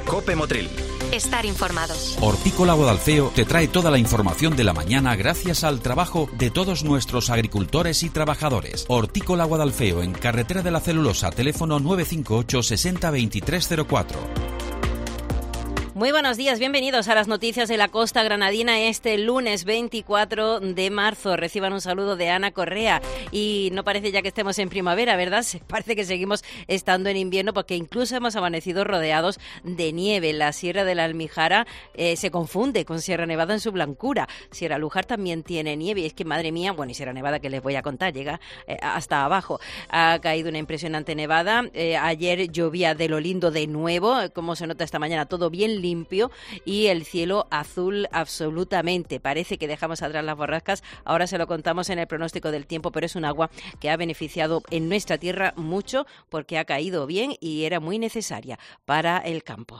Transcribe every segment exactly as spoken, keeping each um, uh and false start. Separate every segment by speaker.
Speaker 1: COPE Motril.
Speaker 2: Estar informados.
Speaker 3: Hortícola Guadalfeo te trae toda la información de la mañana gracias al trabajo de todos nuestros agricultores y trabajadores. Hortícola Guadalfeo, en Carretera de la Celulosa, teléfono nueve cinco ocho sesenta veintitrés cero cuatro.
Speaker 4: Muy buenos días, bienvenidos a las noticias de la Costa Granadina este lunes veinticuatro de marzo. Reciban un saludo de Ana Correa y no parece ya que estemos en primavera, ¿verdad? Parece que seguimos estando en invierno porque incluso hemos amanecido rodeados de nieve. La Sierra de la Almijara eh, se confunde con Sierra Nevada en su blancura. Sierra Lújar también tiene nieve y es que, madre mía, bueno, y Sierra Nevada que les voy a contar, llega eh, hasta abajo. Ha caído una impresionante nevada. Eh, ayer llovía de lo lindo de nuevo, como se nota esta mañana, todo bien limpio y el cielo azul absolutamente. Parece que dejamos atrás las borrascas, ahora se lo contamos en el pronóstico del tiempo, pero es un agua que ha beneficiado en nuestra tierra mucho porque ha caído bien y era muy necesaria para el campo.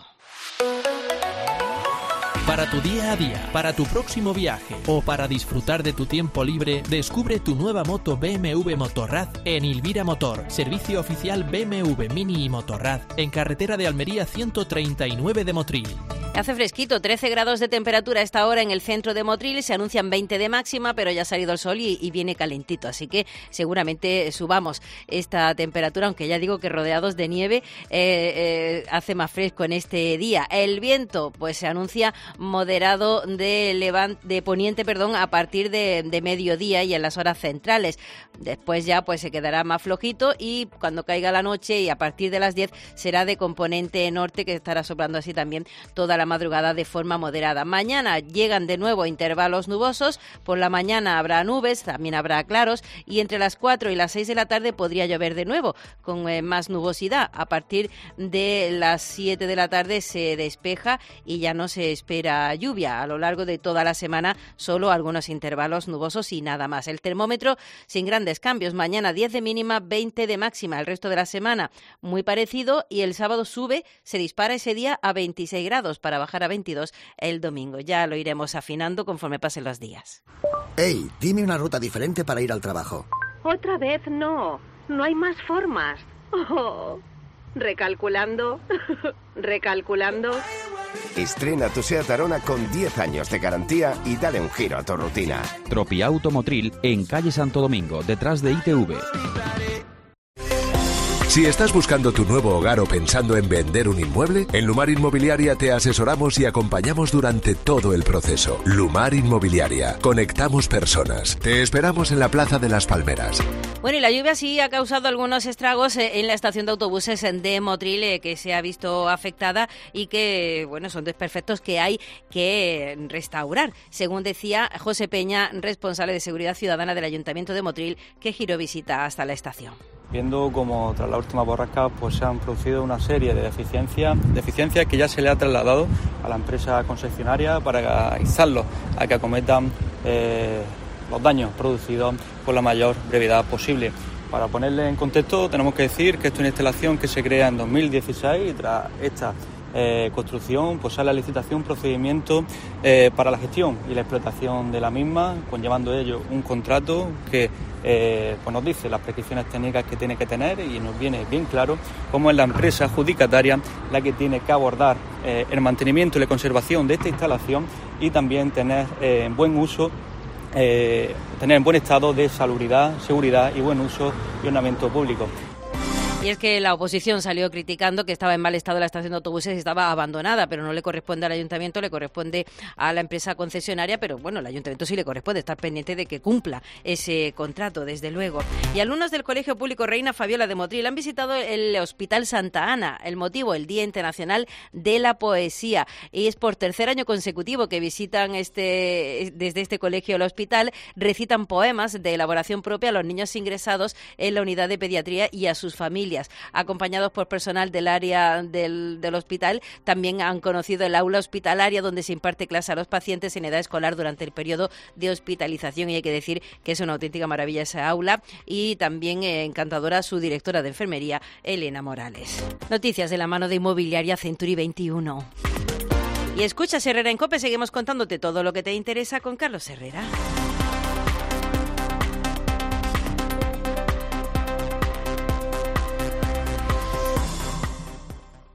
Speaker 5: Para tu día a día, para tu próximo viaje o para disfrutar de tu tiempo libre, descubre tu nueva moto B M W Motorrad en Ilvira Motor, servicio oficial B M W Mini y Motorrad, en carretera de Almería ciento treinta y nueve de Motril.
Speaker 4: Hace fresquito, trece grados de temperatura a esta hora en el centro de Motril, se anuncian veinte de máxima, pero ya ha salido el sol y, y viene calentito, así que seguramente subamos esta temperatura, aunque ya digo que rodeados de nieve eh, eh, hace más fresco en este día. El viento, pues se anuncia moderado de levant, de poniente, perdón, a partir de, de mediodía y en las horas centrales. Después ya pues se quedará más flojito y cuando caiga la noche y a partir de las diez será de componente norte, que estará soplando así también toda la madrugada de forma moderada. Mañana llegan de nuevo intervalos nubosos, por la mañana habrá nubes, también habrá claros y entre las cuatro y las seis de la tarde podría llover de nuevo con eh, más nubosidad. A partir de las siete de la tarde se despeja y ya no se espera lluvia. A lo largo de toda la semana solo algunos intervalos nubosos y nada más. El termómetro sin grandes cambios. Mañana diez de mínima, veinte de máxima. El resto de la semana muy parecido y el sábado sube, se dispara ese día a veintiséis grados para bajar a veintidós el domingo. Ya lo iremos afinando conforme pasen los días.
Speaker 6: Hey, dime una ruta diferente para ir al trabajo.
Speaker 7: Otra vez no. No hay más formas. Oh, recalculando. Recalculando.
Speaker 8: Estrena tu SEAT Arona con diez años de garantía y dale un giro a tu rutina.
Speaker 3: Tropiauto Motril, en calle Santo Domingo, detrás de I T V.
Speaker 9: Si estás buscando tu nuevo hogar o pensando en vender un inmueble, en Lumar Inmobiliaria te asesoramos y acompañamos durante todo el proceso. Lumar Inmobiliaria. Conectamos personas. Te esperamos en la Plaza de las Palmeras.
Speaker 4: Bueno, y la lluvia sí ha causado algunos estragos en la estación de autobuses de Motril, eh, que se ha visto afectada y que, bueno, son desperfectos que hay que restaurar, según decía José Peña, responsable de Seguridad Ciudadana del Ayuntamiento de Motril, que giró visita hasta la estación.
Speaker 10: Viendo como tras la última borrasca pues se han producido una serie de deficiencias, deficiencias que ya se le ha trasladado a la empresa concesionaria para instarlos a que acometan eh, los daños producidos con la mayor brevedad posible. Para ponerle en contexto, tenemos que decir que esto es una instalación que se crea en dos mil dieciséis y tras esta eh, construcción pues sale a licitación un procedimiento eh, para la gestión y la explotación de la misma, conllevando ello un contrato que Eh, pues nos dice las prescripciones técnicas que tiene que tener y nos viene bien claro cómo es la empresa adjudicataria la que tiene que abordar eh, el mantenimiento y la conservación de esta instalación y también tener eh, en buen uso, eh, tener en buen estado de salubridad, seguridad y buen uso y ornamento público.
Speaker 4: Y es que la oposición salió criticando que estaba en mal estado la estación de autobuses y estaba abandonada, pero no le corresponde al ayuntamiento, le corresponde a la empresa concesionaria, pero bueno, al ayuntamiento sí le corresponde estar pendiente de que cumpla ese contrato, desde luego. Y alumnos del Colegio Público Reina Fabiola de Motril han visitado el Hospital Santa Ana. El motivo, el Día Internacional de la Poesía. Y es por tercer año consecutivo que visitan este desde este colegio el hospital, recitan poemas de elaboración propia a los niños ingresados en la unidad de pediatría y a sus familias. Acompañados por personal del área del, del hospital, también han conocido el aula hospitalaria donde se imparte clase a los pacientes en edad escolar durante el periodo de hospitalización, y hay que decir que es una auténtica maravilla esa aula, y también eh, encantadora su directora de enfermería, Elena Morales. Noticias de la mano de Inmobiliaria Century veintiuno. Y escuchas Herrera en COPE, seguimos contándote todo lo que te interesa con Carlos Herrera.